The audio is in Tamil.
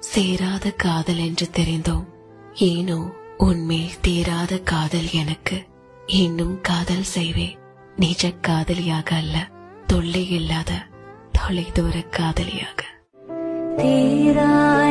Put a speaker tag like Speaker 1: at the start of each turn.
Speaker 1: சேராத காதல் என்று தெரிந்தோம். ஏனோ உன்மேல் தீராத காதல் எனக்கு. இன்னும் காதல் செய்வேன், நிஜ காதலியாக அல்ல, தொல்லை இல்லாத தொலைதூர காதலியாக.
Speaker 2: தீரா